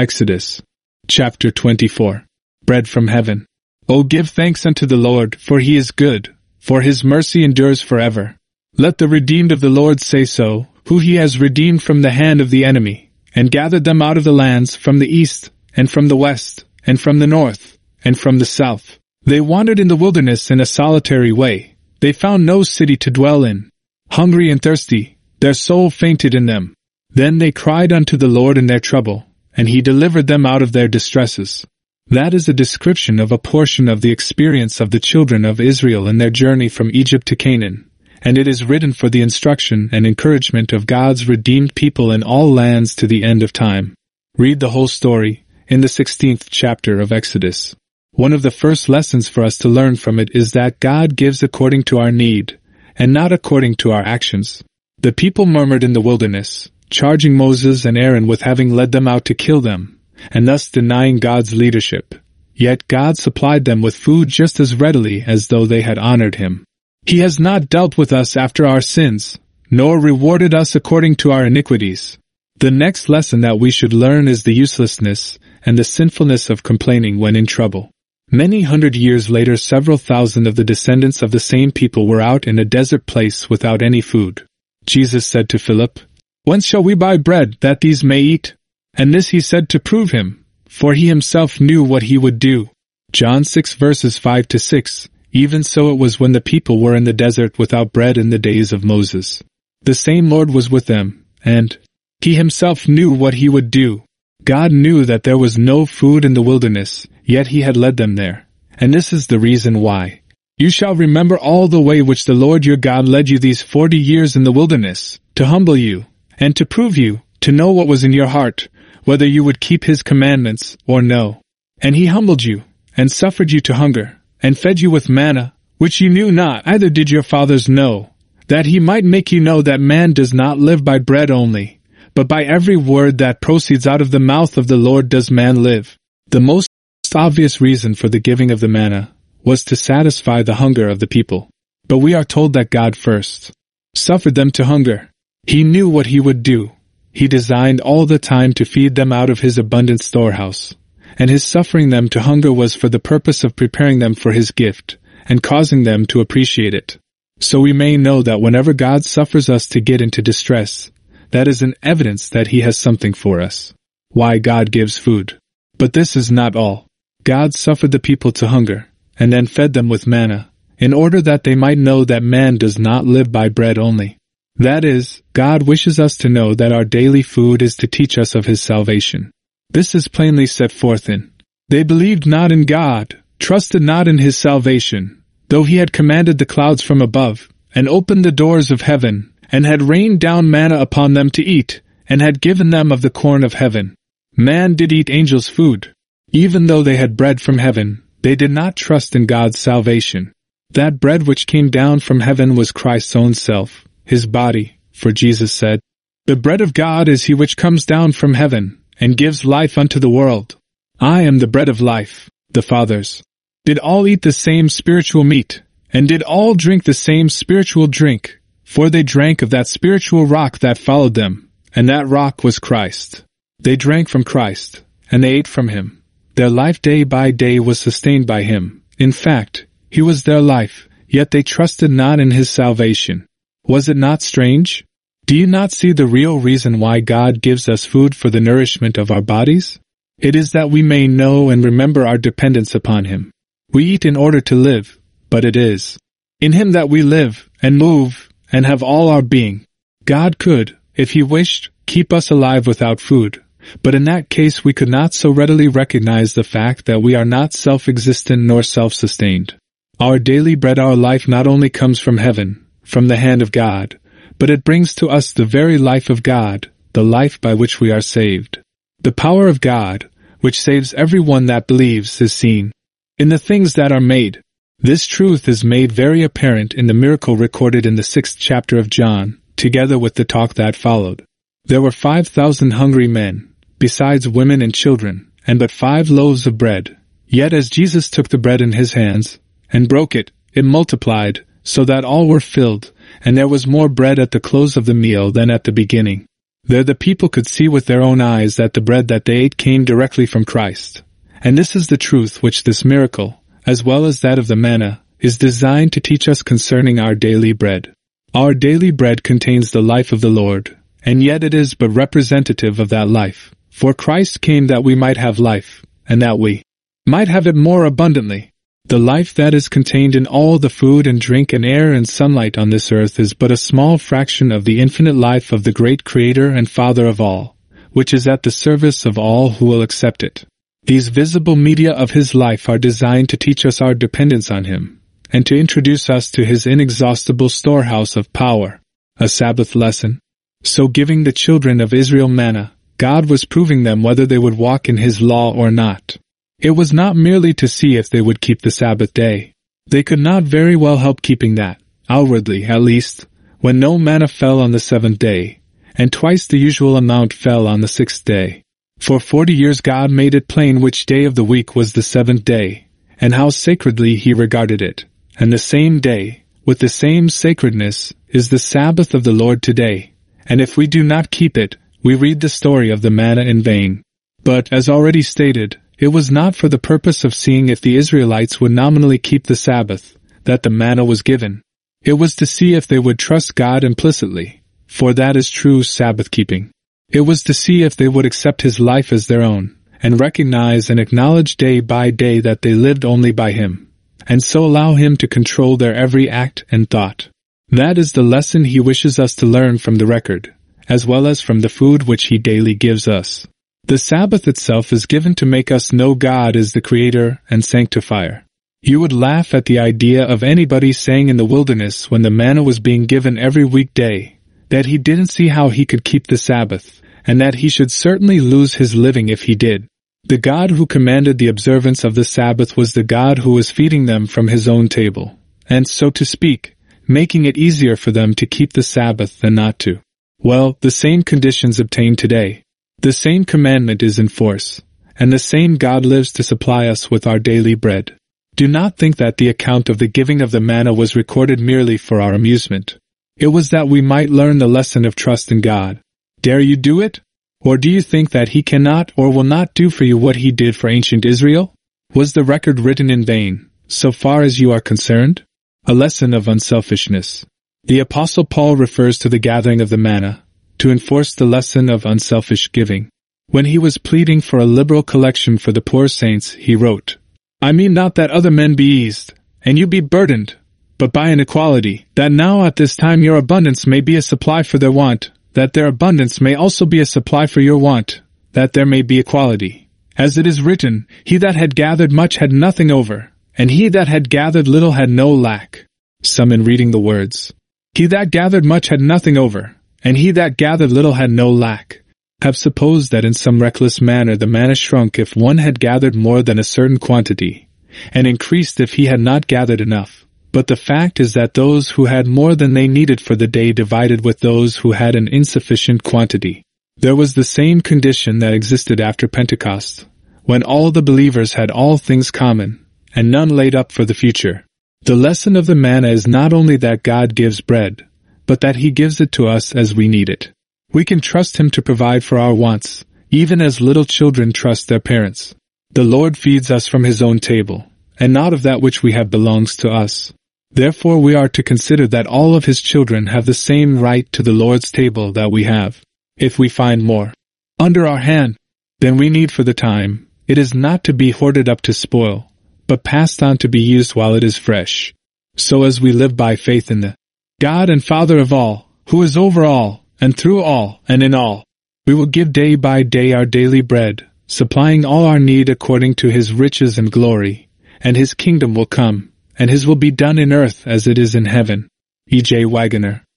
Exodus. Chapter 24. Bread from heaven. O give thanks unto the Lord, for he is good, for his mercy endures forever. Let the redeemed of the Lord say so, who he has redeemed from the hand of the enemy, and gathered them out of the lands from the east, and from the west, and from the north, and from the south. They wandered in the wilderness in a solitary way. They found no city to dwell in. Hungry and thirsty, their soul fainted in them. Then they cried unto the Lord in their trouble, and he delivered them out of their distresses. That is a description of a portion of the experience of the children of Israel in their journey from Egypt to Canaan, and it is written for the instruction and encouragement of God's redeemed people in all lands to the end of time. Read the whole story in the 16th chapter of Exodus. One of the first lessons for us to learn from it is that God gives according to our need, and not according to our actions. The people murmured in the wilderness, charging Moses and Aaron with having led them out to kill them, and thus denying God's leadership. Yet God supplied them with food just as readily as though they had honored him. He has not dealt with us after our sins, nor rewarded us according to our iniquities. The next lesson that we should learn is the uselessness and the sinfulness of complaining when in trouble. Many hundred years later, several thousand of the descendants of the same people were out in a desert place without any food. Jesus said to Philip, "Whence shall we buy bread that these may eat?" And this he said to prove him, for he himself knew what he would do. John 6 verses 5-6. Even so it was when the people were in the desert without bread in the days of Moses. The same Lord was with them, and he himself knew what he would do. God knew that there was no food in the wilderness, yet he had led them there. And this is the reason why. You shall remember all the way which the Lord your God led you these 40 years in the wilderness, to humble you, and to prove you, to know what was in your heart, whether you would keep his commandments or no. And he humbled you, and suffered you to hunger, and fed you with manna, which you knew not, neither did your fathers know, that he might make you know that man does not live by bread only, but by every word that proceeds out of the mouth of the Lord does man live. The most obvious reason for the giving of the manna was to satisfy the hunger of the people. But we are told that God first suffered them to hunger. He knew what he would do. He designed all the time to feed them out of his abundant storehouse, and his suffering them to hunger was for the purpose of preparing them for his gift, and causing them to appreciate it. So we may know that whenever God suffers us to get into distress, that is an evidence that he has something for us. Why God gives food. But this is not all. God suffered the people to hunger, and then fed them with manna, in order that they might know that man does not live by bread only. That is, God wishes us to know that our daily food is to teach us of his salvation. This is plainly set forth in, "They believed not in God, trusted not in his salvation, though he had commanded the clouds from above, and opened the doors of heaven, and had rained down manna upon them to eat, and had given them of the corn of heaven." Man did eat angels' food. Even though they had bread from heaven, they did not trust in God's salvation. That bread which came down from heaven was Christ's own self, his body, for Jesus said, "The bread of God is he which comes down from heaven, and gives life unto the world. I am the bread of life." The fathers did all eat the same spiritual meat, and did all drink the same spiritual drink, for they drank of that spiritual rock that followed them, and that rock was Christ. They drank from Christ, and they ate from him. Their life day by day was sustained by him. In fact, he was their life, yet they trusted not in his salvation. Was it not strange? Do you not see the real reason why God gives us food for the nourishment of our bodies? It is that we may know and remember our dependence upon him. We eat in order to live, but it is in him that we live, and move, and have all our being. God could, if he wished, keep us alive without food, but in that case we could not so readily recognize the fact that we are not self-existent nor self-sustained. Our daily bread, our life, not only comes from heaven, from the hand of God, but it brings to us the very life of God, the life by which we are saved. The power of God, which saves everyone that believes, is seen in the things that are made. This truth is made very apparent in the miracle recorded in the 6th chapter of John, together with the talk that followed. There were 5,000 hungry men, besides women and children, and but 5 loaves of bread. Yet as Jesus took the bread in his hands, and broke it, it multiplied, so that all were filled, and there was more bread at the close of the meal than at the beginning. There the people could see with their own eyes that the bread that they ate came directly from Christ. And this is the truth which this miracle, as well as that of the manna, is designed to teach us concerning our daily bread. Our daily bread contains the life of the Lord, and yet it is but representative of that life. For Christ came that we might have life, and that we might have it more abundantly. The life that is contained in all the food and drink and air and sunlight on this earth is but a small fraction of the infinite life of the great Creator and Father of all, which is at the service of all who will accept it. These visible media of His life are designed to teach us our dependence on Him, and to introduce us to His inexhaustible storehouse of power, a Sabbath lesson. So giving the children of Israel manna, God was proving them whether they would walk in His law or not. It was not merely to see if they would keep the Sabbath day. They could not very well help keeping that, outwardly at least, when no manna fell on the seventh day, and twice the usual amount fell on the sixth day. For 40 years God made it plain which day of the week was the seventh day, and how sacredly He regarded it. And the same day, with the same sacredness, is the Sabbath of the Lord today. And if we do not keep it, we read the story of the manna in vain. But, as already stated, it was not for the purpose of seeing if the Israelites would nominally keep the Sabbath that the manna was given. It was to see if they would trust God implicitly, for that is true Sabbath keeping. It was to see if they would accept His life as their own, and recognize and acknowledge day by day that they lived only by Him, and so allow Him to control their every act and thought. That is the lesson He wishes us to learn from the record, as well as from the food which He daily gives us. The Sabbath itself is given to make us know God is the Creator and Sanctifier. You would laugh at the idea of anybody saying in the wilderness when the manna was being given every weekday, that he didn't see how he could keep the Sabbath, and that he should certainly lose his living if he did. The God who commanded the observance of the Sabbath was the God who was feeding them from His own table, and so to speak, making it easier for them to keep the Sabbath than not to. Well, the same conditions obtain today. The same commandment is in force, and the same God lives to supply us with our daily bread. Do not think that the account of the giving of the manna was recorded merely for our amusement. It was that we might learn the lesson of trust in God. Dare you do it? Or do you think that He cannot or will not do for you what He did for ancient Israel? Was the record written in vain, so far as you are concerned? A lesson of unselfishness. The Apostle Paul refers to the gathering of the manna, to enforce the lesson of unselfish giving. When he was pleading for a liberal collection for the poor saints, he wrote, "I mean not that other men be eased, and you be burdened, but by an equality, that now at this time your abundance may be a supply for their want, that their abundance may also be a supply for your want, that there may be equality. As it is written, He that had gathered much had nothing over, and he that had gathered little had no lack." Some in reading the words, "He that gathered much had nothing over, and he that gathered little had no lack," have supposed that in some reckless manner the manna shrunk if one had gathered more than a certain quantity, and increased if he had not gathered enough. But the fact is that those who had more than they needed for the day divided with those who had an insufficient quantity. There was the same condition that existed after Pentecost, when all the believers had all things common, and none laid up for the future. The lesson of the manna is not only that God gives bread, but that He gives it to us as we need it. We can trust Him to provide for our wants, even as little children trust their parents. The Lord feeds us from His own table, and not of that which we have belongs to us. Therefore we are to consider that all of His children have the same right to the Lord's table that we have. If we find more under our hand than we need for the time, it is not to be hoarded up to spoil, but passed on to be used while it is fresh. So as we live by faith in the God and Father of all, who is over all, and through all, and in all, we will give day by day our daily bread, supplying all our need according to His riches and glory, and His kingdom will come, and His will be done in earth as it is in heaven. E. J. Wagoner.